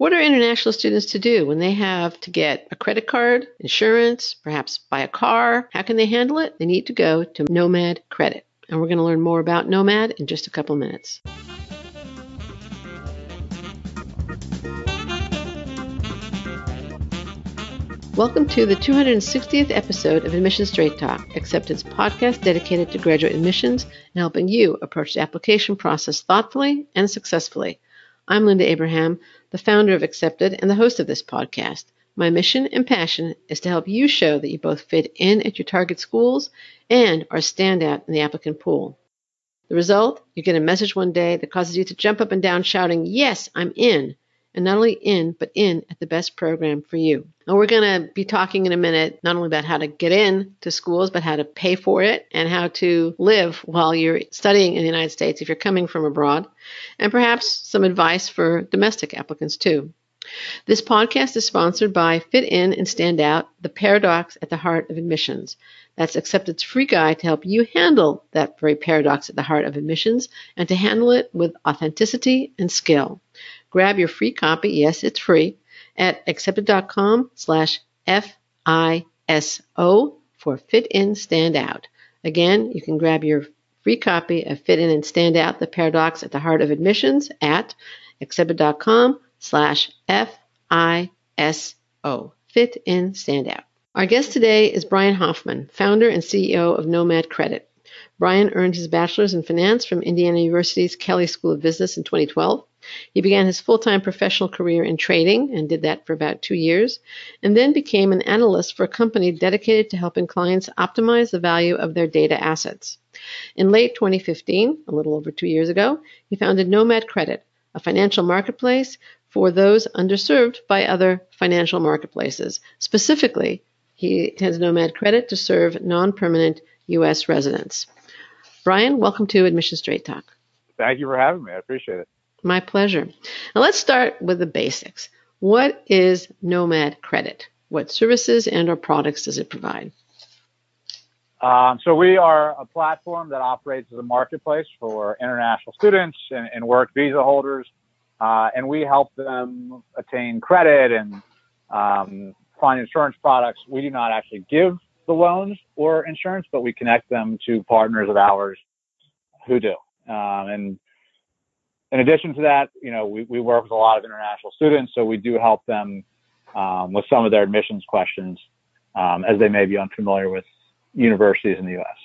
What are international students to do when they have to get a credit card, insurance, perhaps buy a car? How can they handle it? They need to go to Nomad Credit. And we're going to learn more about Nomad in just a couple minutes. Welcome to the 260th episode of Admissions Straight Talk, Accepted's podcast dedicated to graduate admissions and helping you approach the application process thoughtfully and successfully. I'm Linda Abraham, the founder of Accepted and the host of this podcast. My mission and passion is to help you show that you both fit in at your target schools and are a standout in the applicant pool. The result, you get a message one day that causes you to jump up and down shouting, "Yes, I'm in." And not only in, but in at the best program for you. And we're going to be talking in a minute not only about how to get in to schools, but how to pay for it and how to live while you're studying in the United States if you're coming from abroad, and perhaps some advice for domestic applicants too. This podcast is sponsored by Fit In and Stand Out, the paradox at the heart of admissions. That's Accepted's free guide to help you handle that very paradox at the heart of admissions and to handle it with authenticity and skill. Grab your free copy, yes, it's free, at accepted.com/FISO for Fit In, Stand Out. Again, you can grab your free copy of Fit In and Stand Out, the paradox at the heart of admissions at accepted.com/FISO. Fit In, Stand Out. Our guest today is Brian Hoffman, founder and CEO of Nomad Credit. Brian earned his bachelor's in finance from Indiana University's Kelley School of Business in 2012. He began his full-time professional career in trading and did that for about 2 years, and then became an analyst for a company dedicated to helping clients optimize the value of their data assets. In late 2015, a little over 2 years ago, he founded Nomad Credit, a financial marketplace for those underserved by other financial marketplaces. Specifically, he has Nomad Credit to serve non-permanent U.S. residents. Brian, welcome to Admissions Straight Talk. Thank you for having me. I appreciate it. My pleasure. Now let's start with the basics. What is Nomad Credit? What services and or products does it provide? So we are a platform that operates as a marketplace for international students and work visa holders, and we help them attain credit and find insurance products. We do not actually give the loans or insurance, but we connect them to partners of ours who do. And in addition to that, we work with a lot of international students, so we do help them with some of their admissions questions, as they may be unfamiliar with universities in the U.S.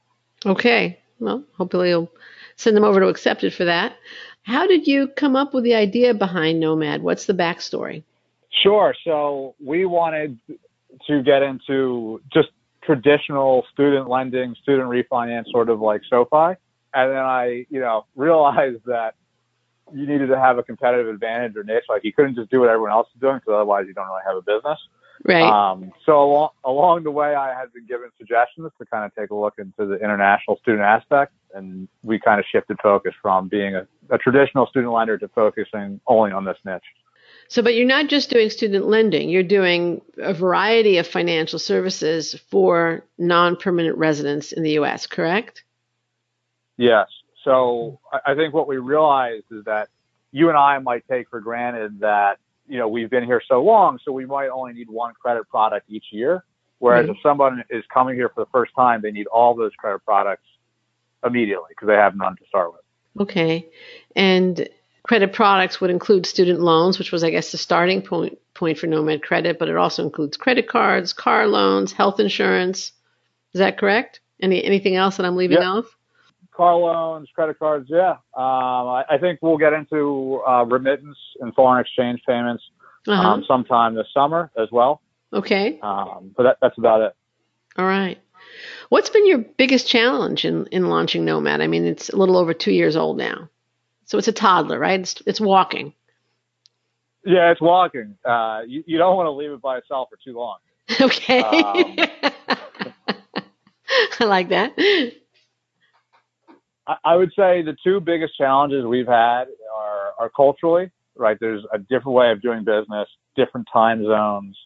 Okay. Well, hopefully you'll send them over to Accepted for that. How did you come up with the idea behind Nomad? What's the backstory? Sure. So we wanted to get into just traditional student lending, student refinance, sort of like SoFi. And then I, realized that you needed to have a competitive advantage or niche. Like you couldn't just do what everyone else is doing, because otherwise you don't really have a business. Right. So along the way, I had been given suggestions to kind of take a look into the international student aspect, and we kind of shifted focus from being a traditional student lender to focusing only on this niche. So, but you're not just doing student lending. You're doing a variety of financial services for non-permanent residents in the U.S., correct? Yes. So I think what we realized is that you and I might take for granted that, we've been here so long, so we might only need one credit product each year. Whereas if someone is coming here for the first time, they need all those credit products immediately because they have none to start with. Okay. And credit products would include student loans, which was, I guess, the starting point for Nomad Credit, but it also includes credit cards, car loans, health insurance. Is that correct? Anything else that I'm leaving off? Car loans, credit cards, yeah. I think we'll get into remittance and foreign exchange payments sometime this summer as well. Okay. But that's about it. All right. What's been your biggest challenge in launching Nomad? I mean, it's a little over 2 years old now. So it's a toddler, right? It's walking. Yeah, it's walking. You don't want to leave it by itself for too long. Okay. I like that. I would say the two biggest challenges we've had are culturally, right? There's a different way of doing business, different time zones.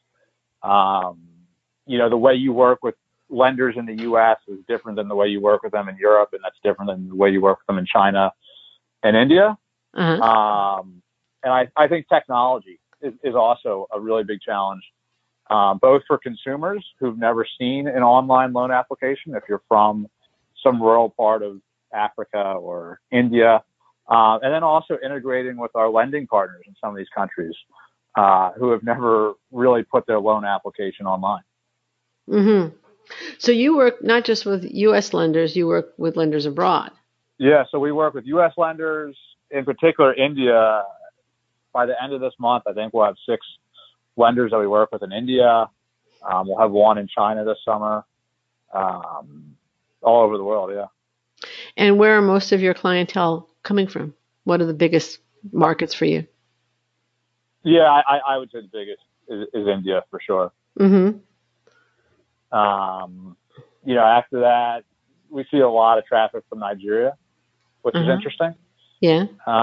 The way you work with lenders in the U.S. is different than the way you work with them in Europe, and that's different than the way you work with them in China and India. And I think technology is also a really big challenge, both for consumers who've never seen an online loan application, if you're from some rural part of Africa or India, and then also integrating with our lending partners in some of these countries who have never really put their loan application online. Mm-hmm. So you work not just with U.S. lenders, you work with lenders abroad. Yeah, so we work with U.S. lenders, in particular India. By the end of this month, I think we'll have 6 lenders that we work with in India. We'll have 1 in China this summer, all over the world, yeah. And where are most of your clientele coming from? What are the biggest markets for you? Yeah, I would say the biggest is India for sure. Mm-hmm. After that, we see a lot of traffic from Nigeria, which is interesting. Yeah.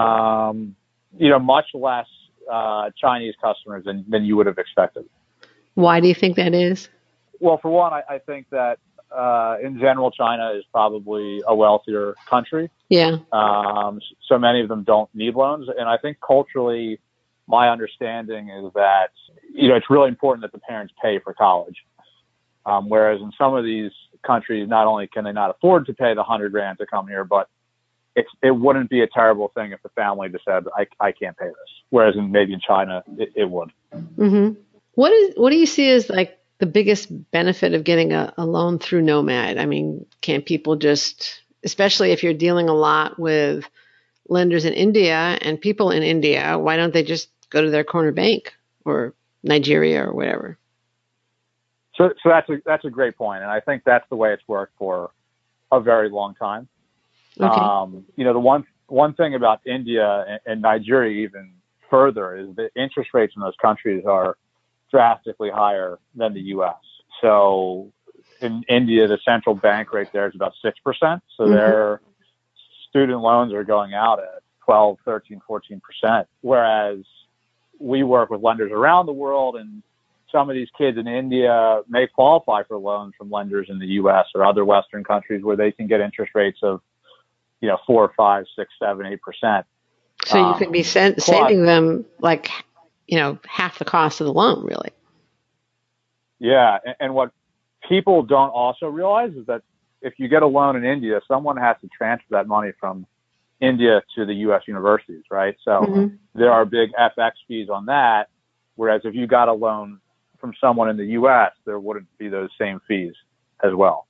Much less Chinese customers than you would have expected. Why do you think that is? Well, for one, I think that in general, China is probably a wealthier country. Yeah. So many of them don't need loans. And I think culturally, my understanding is that, it's really important that the parents pay for college. Whereas in some of these countries, not only can they not afford to pay the $100,000 to come here, but it wouldn't be a terrible thing if the family just said, I can't pay this. Whereas maybe in China, it would. Mm-hmm. What do you see as like the biggest benefit of getting a loan through Nomad? I mean, can't people just, especially if you're dealing a lot with lenders in India and people in India, why don't they just go to their corner bank or Nigeria or whatever? So that's a great point, and I think that's the way it's worked for a very long time. Okay. The one thing about India and Nigeria even further is the interest rates in those countries are drastically higher than the U.S. So in India, the central bank rate there is about 6%. So their student loans are going out at 12, 13, 14%. Whereas we work with lenders around the world, and some of these kids in India may qualify for loans from lenders in the U.S. or other Western countries where they can get interest rates of 4, 5, 6, 7, 8%. So you could be saving them like, half the cost of the loan, really. Yeah. And what people don't also realize is that if you get a loan in India, someone has to transfer that money from India to the U.S. universities, right? So there are big FX fees on that. Whereas if you got a loan from someone in the U.S., there wouldn't be those same fees as well.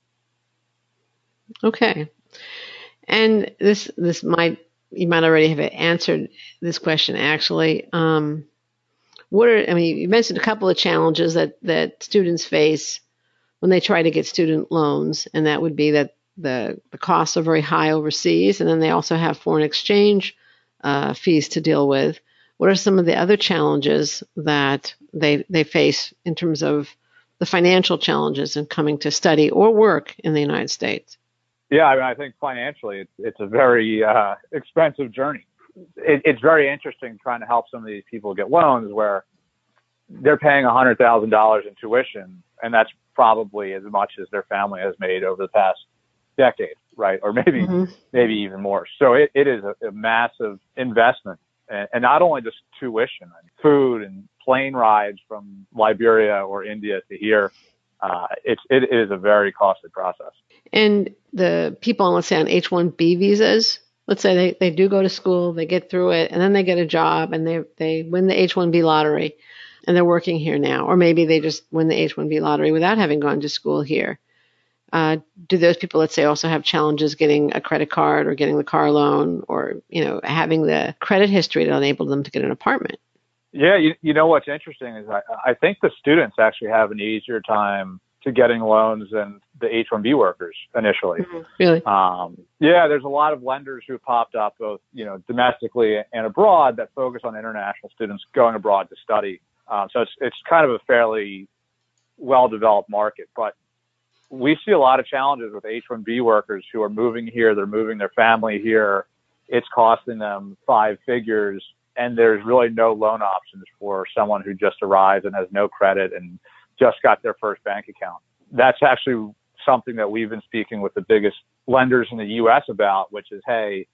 Okay. And you might already have answered this question actually. You mentioned a couple of challenges that students face when they try to get student loans, and that would be that the costs are very high overseas, and then they also have foreign exchange fees to deal with. What are some of the other challenges that they face in terms of the financial challenges in coming to study or work in the United States? Yeah, I think financially it's a very expensive journey. It's very interesting trying to help some of these people get loans where they're paying $100,000 in tuition, and that's probably as much as their family has made over the past decade, right? Or maybe even more. So it is a massive investment, and not only just tuition, food and plane rides from Liberia or India to here. It is a very costly process. And the people, let's say on H-1B visas, let's say they do go to school, they get through it, and then they get a job and they win the H-1B lottery and they're working here now. Or maybe they just win the H-1B lottery without having gone to school here. Do those people, let's say, also have challenges getting a credit card or getting the car loan or, having the credit history to enable them to get an apartment? Yeah, what's interesting is I think the students actually have an easier time to getting loans than the H-1B workers initially. Really? Yeah, there's a lot of lenders who popped up both, domestically and abroad that focus on international students going abroad to study. So it's kind of a fairly well-developed market, but we see a lot of challenges with H-1B workers who are moving here. They're moving their family here. It's costing them 5 figures. And there's really no loan options for someone who just arrived and has no credit and just got their first bank account. That's actually something that we've been speaking with the biggest lenders in the U.S. about, which is, hey,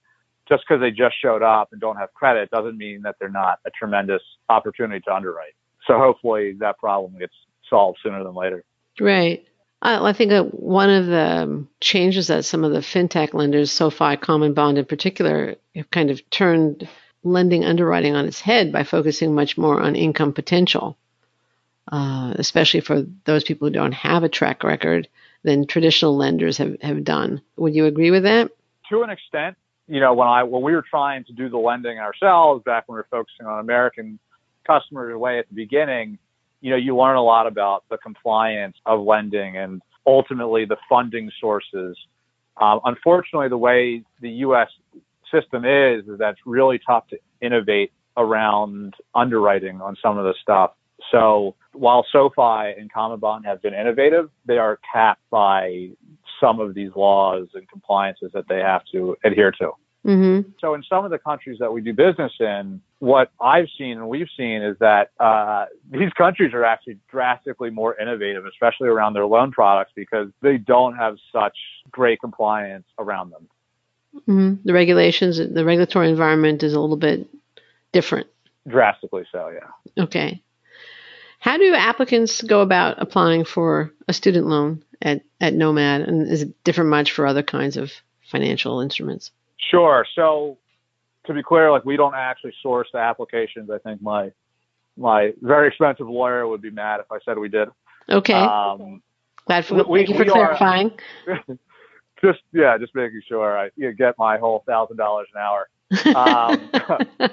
just because they just showed up and don't have credit doesn't mean that they're not a tremendous opportunity to underwrite. So hopefully that problem gets solved sooner than later. Right. I think that one of the changes that some of the fintech lenders, SoFi, Common Bond in particular, have kind of turned lending underwriting on its head by focusing much more on income potential, especially for those people who don't have a track record than traditional lenders have done. Would you agree with that? To an extent. When we were trying to do the lending ourselves back when we were focusing on American customers way at the beginning, you learn a lot about the compliance of lending and ultimately the funding sources. Unfortunately, the way the U.S. system is that it's really tough to innovate around underwriting on some of the stuff. So while SoFi and Common Bond have been innovative, they are capped by some of these laws and compliances that they have to adhere to. Mm-hmm. So in some of the countries that we do business in, what I've seen and we've seen is that these countries are actually drastically more innovative, especially around their loan products, because they don't have such great compliance around them. Mm-hmm. The regulations, the regulatory environment is a little bit different. Drastically so, yeah. Okay. How do applicants go about applying for a student loan at Nomad? And is it different much for other kinds of financial instruments? Sure. So to be clear, we don't actually source the applications. I think my very expensive lawyer would be mad if I said we did. Okay. Thank you for clarifying. Just making sure I get my whole $1,000 an hour.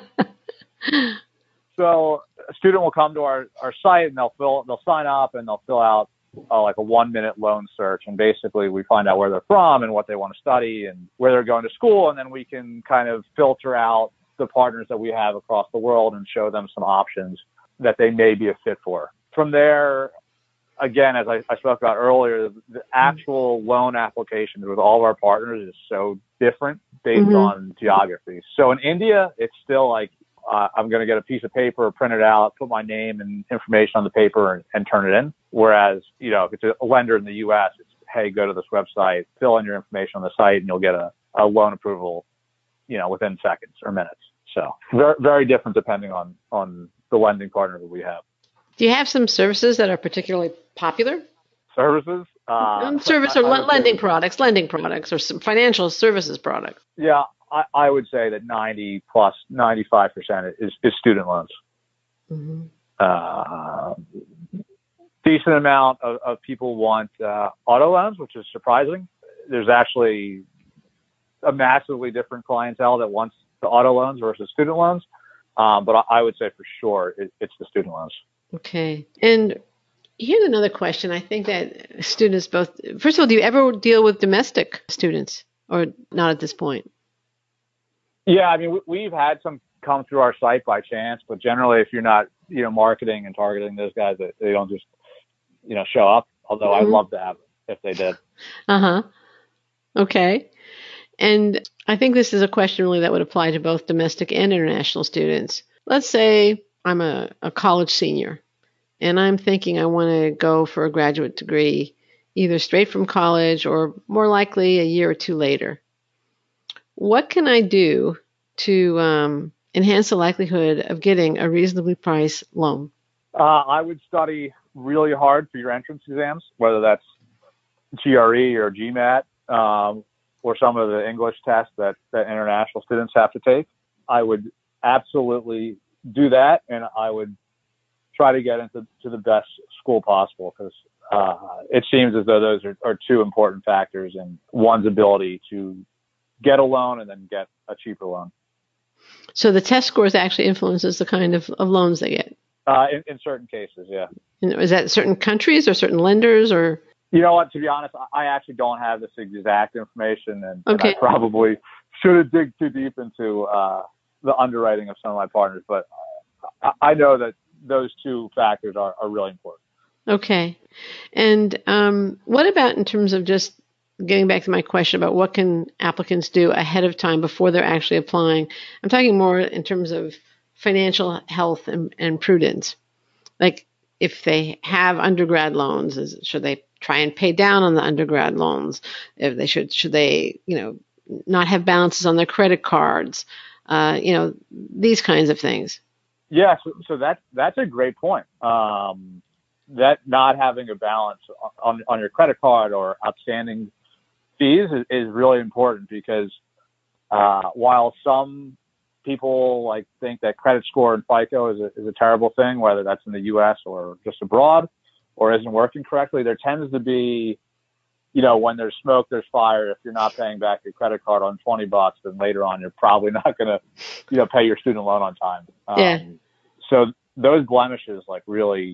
So a student will come to our site and they'll sign up and they'll fill out a 1-minute loan search. And basically we find out where they're from and what they want to study and where they're going to school. And then we can kind of filter out the partners that we have across the world and show them some options that they may be a fit for. From there, again, as I spoke about earlier, the actual loan applications with all of our partners is so different based on geography. So in India, it's still I'm going to get a piece of paper, print it out, put my name and information on the paper and turn it in. Whereas, if it's a lender in the U.S., it's, hey, go to this website, fill in your information on the site, and you'll get a loan approval, within seconds or minutes. So very, very different depending on the lending partner that we have. Do you have some services that are particularly popular? Services? Lending products, or some financial services products. Yeah. I would say that 95% is student loans. Mm-hmm. Decent amount of people want auto loans, which is surprising. There's actually a massively different clientele that wants the auto loans versus student loans. But I would say for sure it's the student loans. Okay. And here's another question. I think that students first of all, do you ever deal with domestic students or not at this point? Yeah, I mean, we've had some come through our site by chance, but generally, if you're not, marketing and targeting those guys, they don't just, show up. Although I'd love to have it if they did. Okay. And I think this is a question really that would apply to both domestic and international students. Let's say I'm a college senior, and I'm thinking I want to go for a graduate degree, either straight from college or more likely a year or two later. What can I do to enhance the likelihood of getting a reasonably priced loan? I would study really hard for your entrance exams, whether that's GRE or GMAT, or some of the English tests that international students have to take. I would absolutely do that, and I would try to get into the best school possible, because it seems as though those are two important factors in one's ability to get a loan and then get a cheaper loan. So the test scores actually influences the kind of loans they get? In certain cases, yeah. Is that certain countries or certain lenders, or? You know what, to be honest, I actually don't have this exact information, and okay. I probably shouldn't dig too deep into the underwriting of some of my partners, but I know that those two factors are really important. Okay. And what about in terms of just getting back to my question about what can applicants do ahead of time before they're actually applying? I'm talking more in terms of financial health and prudence. Like if they have undergrad loans, should they try and pay down on the undergrad loans? If they should they, not have balances on their credit cards, these kinds of things. Yeah, so that's a great point. That not having a balance on your credit card or outstanding fees is really important because while some people think that credit score and FICO is a terrible thing, whether that's in the U.S. or just abroad, or isn't working correctly, there tends to be, when there's smoke, there's fire. If you're not paying back your credit card on $20, then later on you're probably not going to, pay your student loan on time. Yeah. So those blemishes really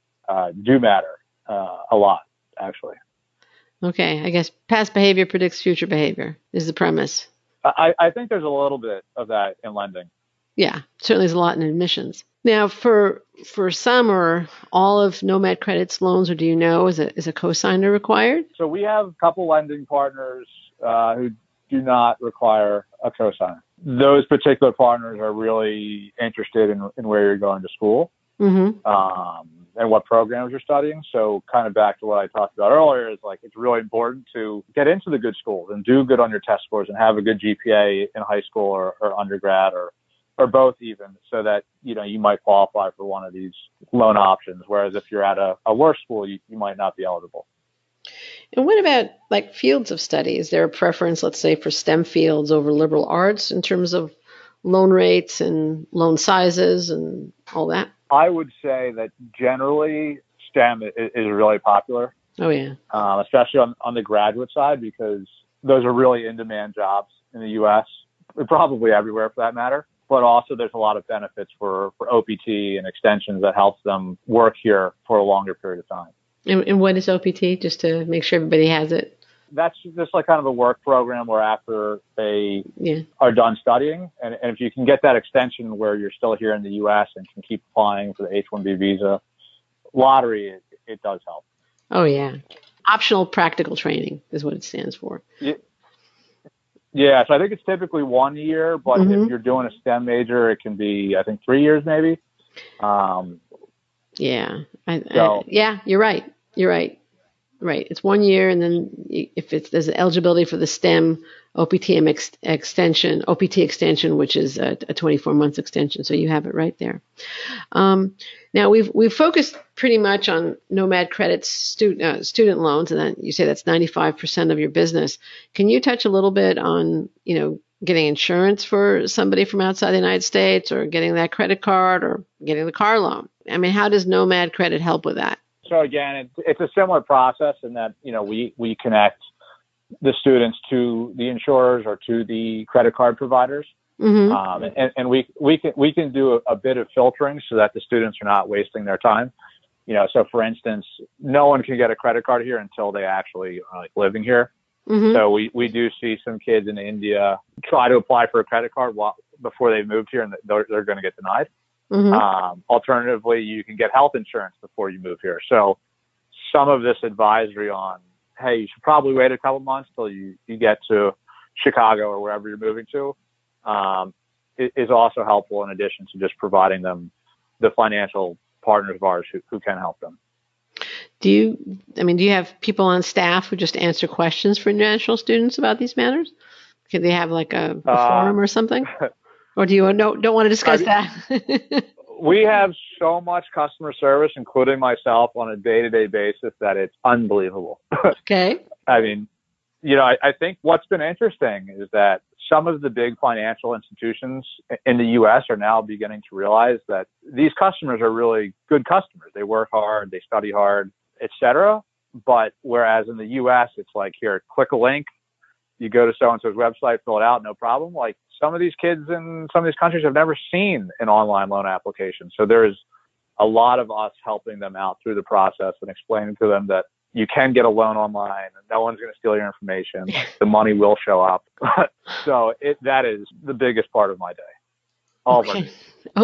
do matter a lot, actually. Okay, I guess past behavior predicts future behavior is the premise. I think there's a little bit of that in lending. Yeah, certainly there's a lot in admissions. Now, for some or all of Nomad Credit's loans, or do you know, is a cosigner required? So we have a couple lending partners who do not require a cosigner. Those particular partners are really interested in where you're going to school. Mm-hmm. And what programs you're studying. So kind of back to what I talked about earlier is it's really important to get into the good schools and do good on your test scores and have a good GPA in high school or undergrad or both even, so that, you might qualify for one of these loan options. Whereas if you're at a worse school, you might not be eligible. And what about fields of study? Is there a preference, let's say, for STEM fields over liberal arts in terms of loan rates and loan sizes and all that? I would say that generally STEM is really popular. Oh, yeah. Especially on the graduate side, because those are really in-demand jobs in the U.S., probably everywhere for that matter. But also there's a lot of benefits for OPT and extensions that helps them work here for a longer period of time. And what is OPT, just to make sure everybody has it? That's just kind of a work program where after they are done studying, and if you can get that extension where you're still here in the U.S. and can keep applying for the H-1B visa lottery, it does help. Oh, yeah. Optional practical training is what it stands for. Yeah, so I think it's typically 1 year, but if you're doing a STEM major, it can be, I think, 3 years maybe. Yeah, you're right. You're right. Right. It's 1 year, and then if there's eligibility for the STEM OPT extension, which is a 24-month extension. So you have it right there. Now we've focused pretty much on Nomad Credit's student loans, and then you say that's 95% of your business. Can you touch a little bit on getting insurance for somebody from outside the United States, or getting that credit card, or getting the car loan? I mean, how does Nomad Credit help with that? So again, it's a similar process in that, we connect the students to the insurers or to the credit card providers. Mm-hmm. And we can do a bit of filtering so that the students are not wasting their time. So for instance, no one can get a credit card here until they actually are living here. Mm-hmm. So we do see some kids in India try to apply for a credit card before they moved here, and they're going to get denied. Mm-hmm. Alternatively, you can get health insurance before you move here. So some of this advisory on, hey, you should probably wait a couple months till you get to Chicago or wherever you're moving to, is also helpful, in addition to just providing them the financial partners of ours who can help them. Do you have people on staff who just answer questions for international students about these matters? Can they have a forum or something? Or do you don't want to discuss that? We have so much customer service, including myself, on a day-to-day basis that it's unbelievable. Okay. I mean, I think what's been interesting is that some of the big financial institutions in the U.S. are now beginning to realize that these customers are really good customers. They work hard, they study hard, etc. But whereas in the U.S., it's here, click a link, you go to so-and-so's website, fill it out, no problem. Some of these kids in some of these countries have never seen an online loan application. So there's a lot of us helping them out through the process and explaining to them that you can get a loan online. No one's going to steal your information. The money will show up. So that is the biggest part of my day. All of our days.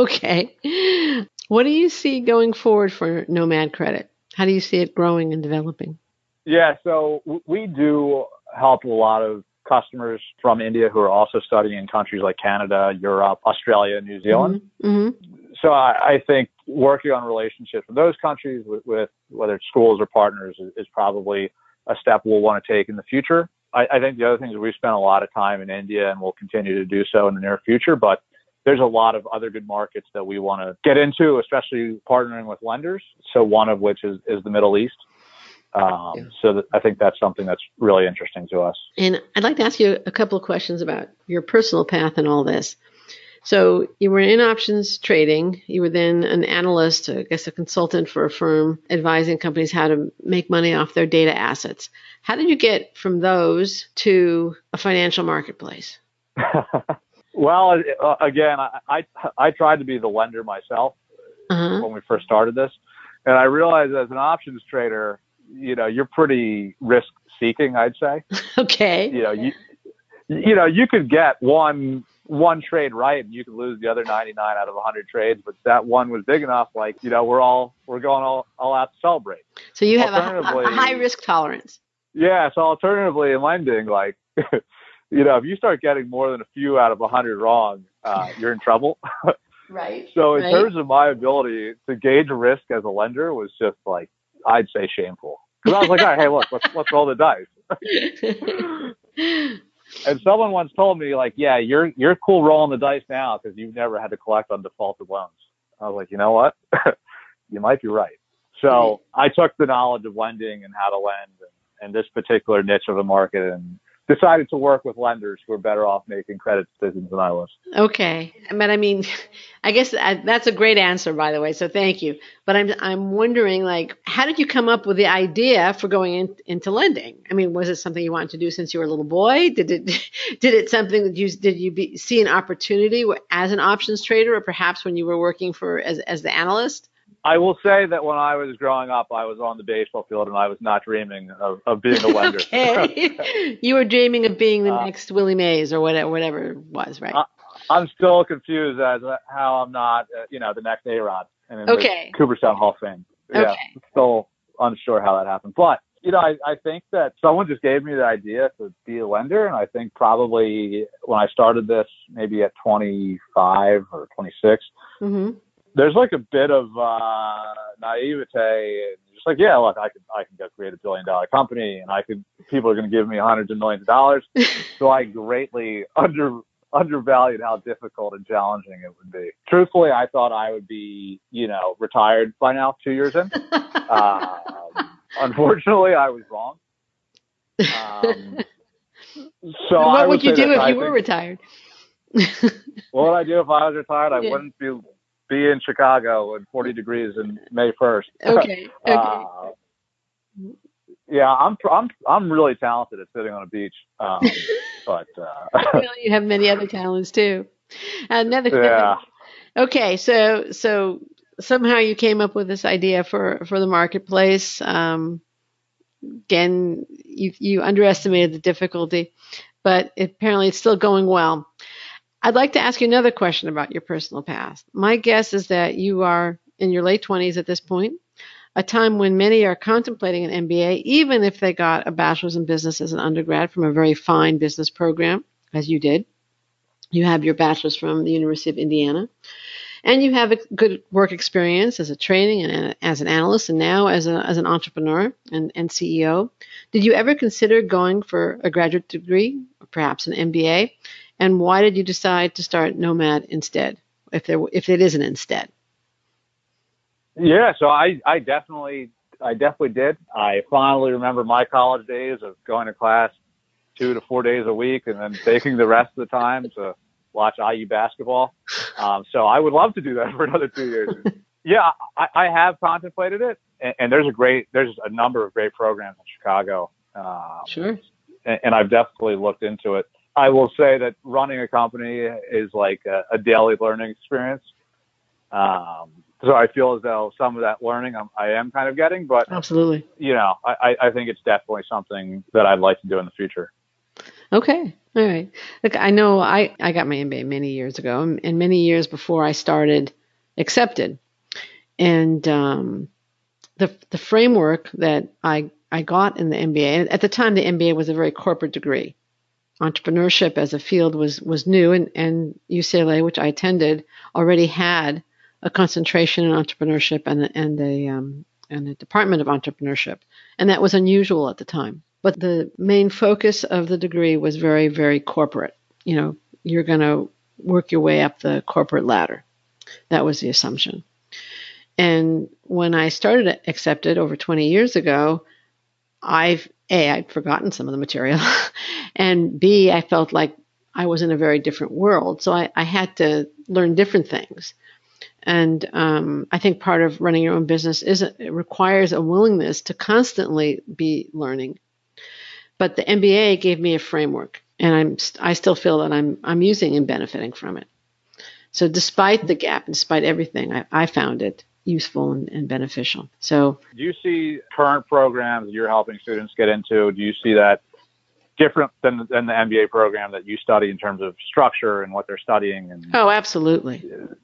Okay. What do you see going forward for Nomad Credit? How do you see it growing and developing? Yeah, so we do help a lot of customers from India who are also studying in countries like Canada, Europe, Australia, New Zealand. Mm-hmm. So I think working on relationships with those countries, with whether it's schools or partners, is probably a step we'll want to take in the future. I think the other thing is we spent a lot of time in India and we'll continue to do so in the near future, but there's a lot of other good markets that we want to get into, especially partnering with lenders. So one of which is the Middle East. So I think that's something that's really interesting to us. And I'd like to ask you a couple of questions about your personal path and all this. So you were in options trading. You were then an analyst, I guess a consultant for a firm advising companies how to make money off their data assets. How did you get from those to a financial marketplace? Well, again, I tried to be the lender myself when we first started this. And I realized as an options trader, you're pretty risk seeking, I'd say. Okay. You could get one trade right and you could lose the other 99 out of 100 trades, but that one was big enough, we're going all out to celebrate. So you have a high risk tolerance. Yeah. So alternatively in lending, if you start getting more than a few out of 100 wrong, you're in trouble. Right. So in terms of my ability to gauge risk as a lender was just I'd say shameful. Because I was like, all right, hey, look, let's roll the dice. And someone once told me, yeah, you're cool rolling the dice now because you've never had to collect on defaulted loans. I was like, you know what? You might be right. So I took the knowledge of lending and how to lend and this particular niche of the market and decided to work with lenders who are better off making credit decisions than I was. Okay. But I guess that's a great answer, by the way. So thank you. But I'm wondering, how did you come up with the idea for going into lending? Was it something you wanted to do since you were a little boy? Did it something that see an opportunity as an options trader, or perhaps when you were working as the analyst? I will say that when I was growing up, I was on the baseball field and I was not dreaming of being a lender. Okay. You were dreaming of being the next Willie Mays or whatever it was, right? I'm still confused as how I'm not, the next A-Rod and the Cooperstown Hall of Fame. Yeah, okay. I'm still unsure how that happened. But, I think that someone just gave me the idea to be a lender. And I think probably when I started this, maybe at 25 or 26, there's a bit of naivete and just yeah, look, I can go create $1 billion company and people are going to give me hundreds of millions of dollars. So I greatly undervalued how difficult and challenging it would be. Truthfully, I thought I would be, retired by now, 2 years in. Unfortunately, I was wrong. So what would you do if you were retired? What would I do if I was retired? I wouldn't be in Chicago at 40 degrees in May 1st. Okay. Yeah, I'm really talented at sitting on a beach. But you have many other talents too. Okay, so somehow you came up with this idea for the marketplace. Again, you underestimated the difficulty, but apparently it's still going well. I'd like to ask you another question about your personal past. My guess is that you are in your late 20s at this point, a time when many are contemplating an MBA, even if they got a bachelor's in business as an undergrad from a very fine business program, as you did. You have your bachelor's from the University of Indiana, and you have a good work experience as a training and as an analyst, and now as an entrepreneur and CEO. Did you ever consider going for a graduate degree, or perhaps an MBA? And why did you decide to start Nomad instead, if it is an instead? Yeah, so I definitely did. I fondly remember my college days of going to class 2 to 4 days a week and then taking the rest of the time to watch IU basketball. So I would love to do that for another 2 years. Yeah, I have contemplated it, and there's a number of great programs in Chicago. Sure. And I've definitely looked into it. I will say that running a company is like a daily learning experience. So I feel as though some of that learning I am kind of getting, but absolutely, I think it's definitely something that I'd like to do in the future. Okay. All right. Look, I know I got my MBA many years ago and many years before I started Accepted. And the framework that I got in the MBA, at the time the MBA was a very corporate degree. Entrepreneurship as a field was new, and UCLA, which I attended, already had a concentration in entrepreneurship and a department of entrepreneurship, and that was unusual at the time. But the main focus of the degree was very, very corporate. You're going to work your way up the corporate ladder. That was the assumption. And when I started Accepted over 20 years ago, I'd forgotten some of the material, and B, I felt like I was in a very different world. So I had to learn different things. And I think part of running your own business it requires a willingness to constantly be learning. But the MBA gave me a framework, and I still feel that I'm using and benefiting from it. So despite the gap, and despite everything, I found it useful and beneficial. So, do you see current programs you're helping students get into? Do you see that different than the MBA program that you study in terms of structure and what they're studying? Oh, absolutely.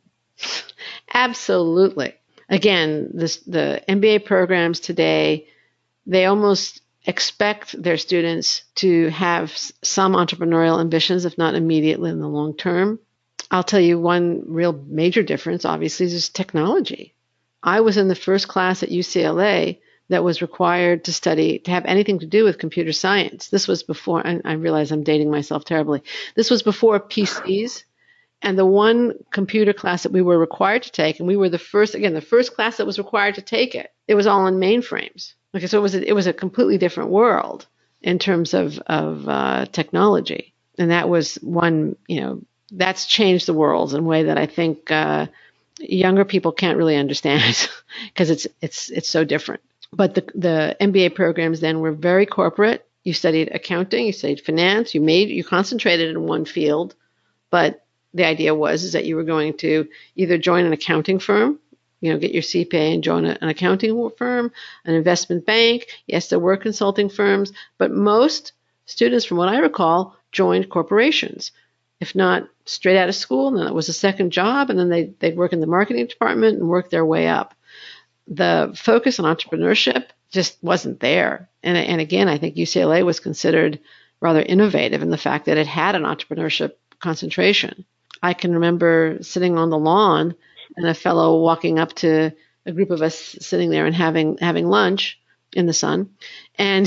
Absolutely. Again, the MBA programs today, they almost expect their students to have some entrepreneurial ambitions, if not immediately in the long term. I'll tell you one real major difference, obviously, is technology. I was in the first class at UCLA that was required to have anything to do with computer science. This was before, and I realize I'm dating myself terribly. This was before PCs. And the one computer class that we were required to take, and we were the first class that was required to take it, it was all on mainframes. Okay, so it was a completely different world in terms of technology. And that was one, that's changed the world in a way that I think younger people can't really understand because it's so different. But the MBA programs then were very corporate. You studied accounting, you studied finance, you concentrated in one field, but the idea is that you were going to either join an accounting firm, get your CPA and join an accounting firm, an investment bank. Yes, there were consulting firms, but most students, from what I recall, joined corporations. If not straight out of school, then it was a second job, and then they'd work in the marketing department and work their way up. The focus on entrepreneurship just wasn't there. And again, I think UCLA was considered rather innovative in the fact that it had an entrepreneurship concentration. I can remember sitting on the lawn and a fellow walking up to a group of us sitting there and having lunch in the sun, and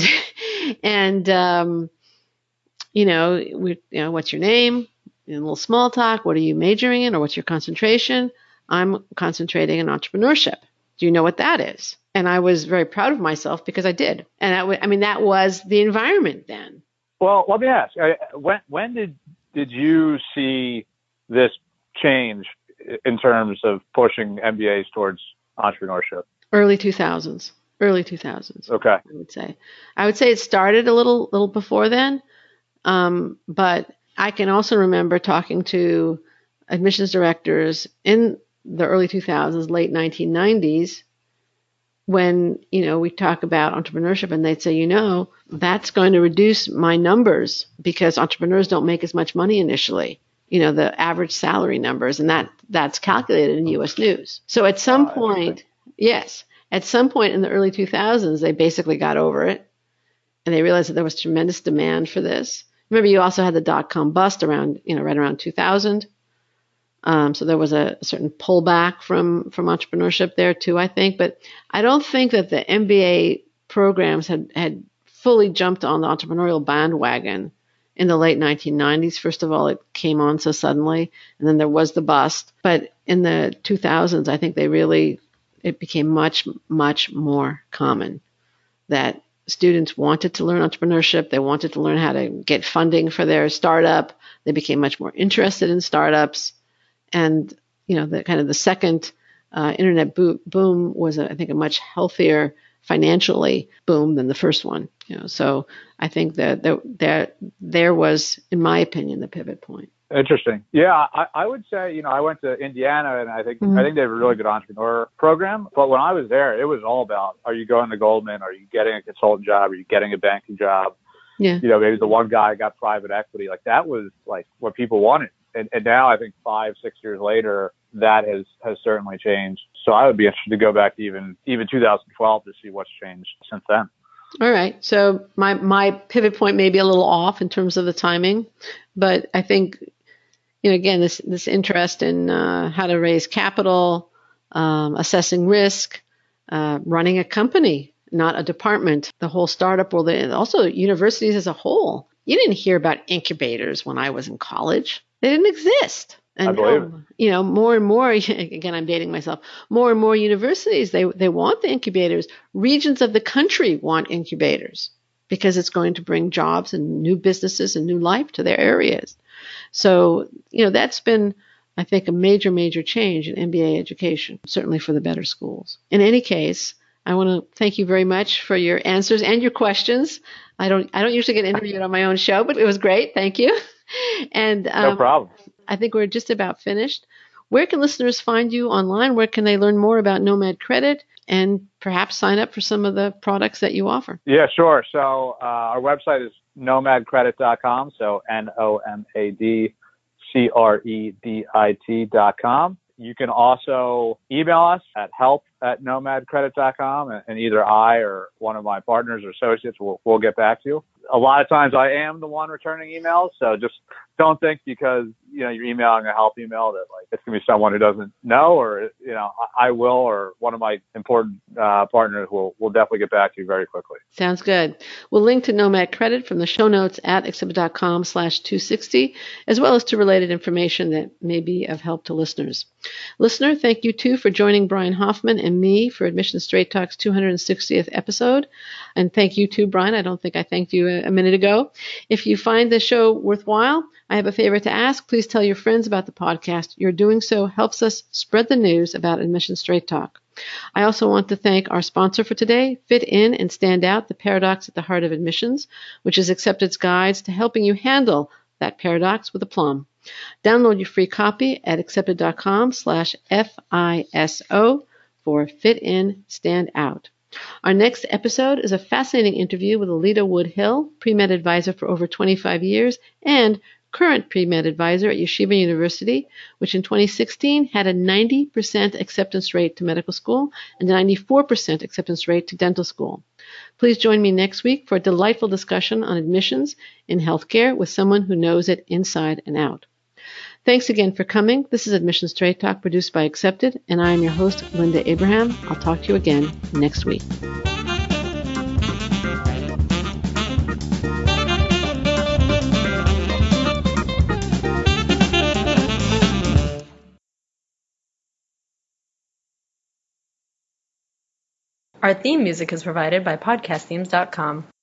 what's your name? A little small talk. What are you majoring in, or what's your concentration? I'm concentrating in entrepreneurship. Do you know what that is? And I was very proud of myself because I did. And that was the environment then. Well, let me ask, when did you see this change in terms of pushing MBAs towards entrepreneurship? Early 2000s. Okay. I would say it started a little before then. But I can also remember talking to admissions directors in the early 2000s, late 1990s, when, we talk about entrepreneurship and they'd say, that's going to reduce my numbers because entrepreneurs don't make as much money initially, the average salary numbers, and that's calculated in U.S. News. So at some point in the early 2000s, they basically got over it and they realized that there was tremendous demand for this. Remember, you also had the dot-com bust around, right around 2000. So there was a certain pullback from entrepreneurship there too, I think. But I don't think that the MBA programs had fully jumped on the entrepreneurial bandwagon in the late 1990s. First of all, it came on so suddenly, and then there was the bust. But in the 2000s, I think it became much, much more common that students wanted to learn entrepreneurship. They wanted to learn how to get funding for their startup. They became much more interested in startups. And, the second internet boom was, I think, a much healthier financially boom than the first one. So I think that there was, in my opinion, the pivot point. Interesting. Yeah, I would say, I went to Indiana, and I think they have a really good entrepreneur program. But when I was there, it was all about, are you going to Goldman? Are you getting a consultant job? Are you getting a banking job? Yeah. Maybe the one guy got private equity. Like that was like what people wanted. And now I think 5-6 years later, that has certainly changed. So I would be interested to go back to even 2012 to see what's changed since then. All right. So my pivot point may be a little off in terms of the timing, but I think, again, this interest in how to raise capital, assessing risk, running a company not a department. The whole startup world, and also universities as a whole. You didn't hear about incubators when I was in college. They didn't exist. And I believe now, more and more, again, I'm dating myself, more and more universities, they want the incubators. Regions of the country want incubators because it's going to bring jobs and new businesses and new life to their areas. So, that's been, I think, a major, major change in MBA education, certainly for the better schools. In any case, I want to thank you very much for your answers and your questions. I don't usually get interviewed on my own show, but it was great. Thank you. And no problem. I think we're just about finished. Where can listeners find you online? Where can they learn more about Nomad Credit and perhaps sign up for some of the products that you offer? Yeah, sure. So our website is nomadcredit.com. So nomadcredit.com. You can also email us at help@nomadcredit.com, and either I or one of my partners or associates will get back to you. A lot of times I am the one returning emails, so just don't think because you're emailing a help email that it's gonna be someone who doesn't know, or I will, or one of my important partners will definitely get back to you very quickly. Sounds good. We'll link to Nomad Credit from the show notes at exhibit.com/260, as well as to related information that may be of help to listeners. Listener, thank you too for joining Brian Hoffman and me for Admission Straight Talk's 260th episode. And thank you too, Brian. I don't think I thanked you a minute ago. If you find the show worthwhile, I have a favor to ask. Please tell your friends about the podcast. Your doing so helps us spread the news about Admission Straight Talk. I also want to thank our sponsor for today, Fit In and Stand Out, the paradox at the heart of admissions, which has accepted guides to helping you handle that paradox with aplomb. Download your free copy at accepted.com/FISO for Fit In, Stand Out. Our next episode is a fascinating interview with Alita Wood-Hill, pre-med advisor for over 25 years and current pre-med advisor at Yeshiva University, which in 2016 had a 90% acceptance rate to medical school and a 94% acceptance rate to dental school. Please join me next week for a delightful discussion on admissions in healthcare with someone who knows it inside and out. Thanks again for coming. This is Admission Straight Talk, produced by Accepted, and I am your host, Linda Abraham. I'll talk to you again next week. Our theme music is provided by podcastthemes.com.